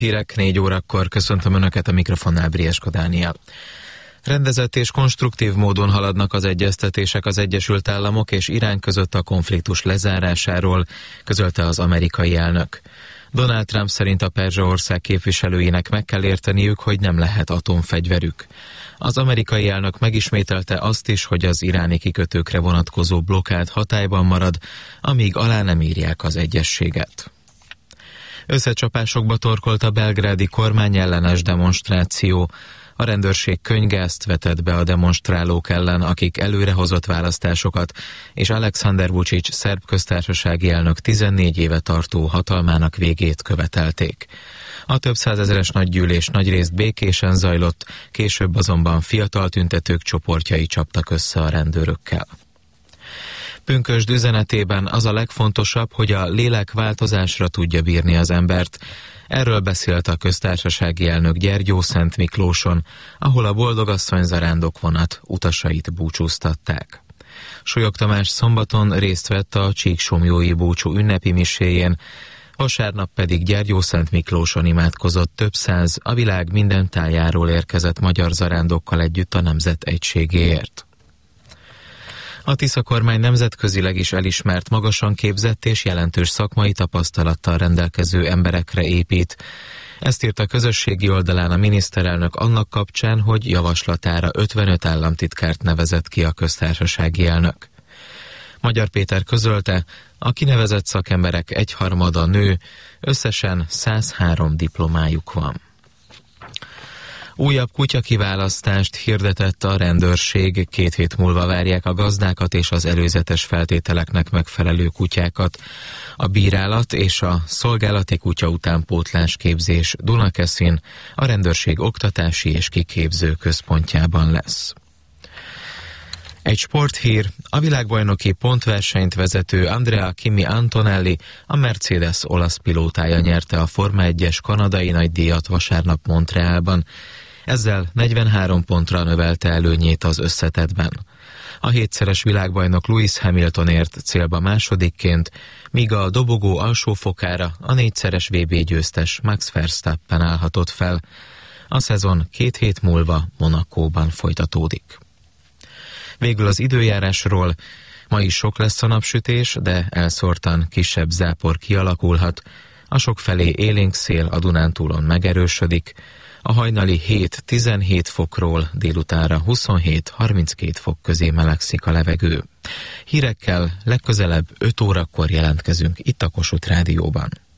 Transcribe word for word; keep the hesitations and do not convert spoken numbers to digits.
Hírek négy órakor, köszöntöm Önöket, a mikrofonnál Briesko Dániel. Rendezett és konstruktív módon haladnak az egyeztetések az Egyesült Államok és Irán között a konfliktus lezárásáról, közölte az amerikai elnök. Donald Trump szerint a Perzsa-ország képviselőinek meg kell érteniük, hogy nem lehet atomfegyverük. Az amerikai elnök megismételte azt is, hogy az iráni kikötőkre vonatkozó blokkád hatályban marad, amíg alá nem írják az egyezséget. Összecsapásokba torkolt a belgrádi kormányellenes demonstráció. A rendőrség könyvgázt vetett be a demonstrálók ellen, akik előrehozott választásokat és Alexander Vučić szerb köztársasági elnök tizennégy éve tartó hatalmának végét követelték. A több százezeres nagygyűlés nagyrészt békésen zajlott, később azonban fiatal tüntetők csoportjai csaptak össze a rendőrökkel. Pünkösd üzenetében az a legfontosabb, hogy a lélek változásra tudja bírni az embert. Erről beszélt a köztársasági elnök Gyergyószent Miklóson, ahol a boldogasszony zarándokvonat utasait búcsúztatták. Solyog Tamás szombaton részt vett a csíksomjói búcsú ünnepi miséjén, vasárnap pedig Gyergyószent Miklóson imádkozott több száz a világ minden tájáról érkezett magyar zarándokkal együtt a nemzet egységéért. A Tisza kormány nemzetközileg is elismert, magasan képzett és jelentős szakmai tapasztalattal rendelkező emberekre épít. Ezt írt a közösségi oldalán a miniszterelnök annak kapcsán, hogy javaslatára ötvenöt államtitkárt nevezett ki a köztársasági elnök. Magyar Péter közölte, a kinevezett szakemberek egyharmada nő, összesen száz három diplomájuk van. Újabb kutyakiválasztást hirdetett a rendőrség, két hét múlva várják a gazdákat és az előzetes feltételeknek megfelelő kutyákat. A bírálat és a szolgálati kutya utánpótlás képzés Dunakeszin a rendőrség oktatási és kiképző központjában lesz. Egy sporthír, a világbajnoki pontversenyt vezető Andrea Kimi Antonelli, a Mercedes olasz pilótája nyerte a Forma egyes kanadai nagydíjat vasárnap Montrealban. Ezzel negyvenhárom pontra növelte előnyét az összetettben. A hétszeres világbajnok Lewis Hamilton ért célba másodikként, míg a dobogó alsó fokára a négyszeres vé bé győztes Max Verstappen állhatott fel. A szezon két hét múlva Monacóban folytatódik. Végül az időjárásról. Ma is sok lesz a napsütés, de elszórtan kisebb zápor kialakulhat. A sokfelé élénk szél a Dunántúlon megerősödik. A hajnali hét-tizenhét fokról délutánra huszonhét-harminckét fok közé melegszik a levegő. Hírekkel legközelebb öt órakor jelentkezünk itt a Kossuth Rádióban.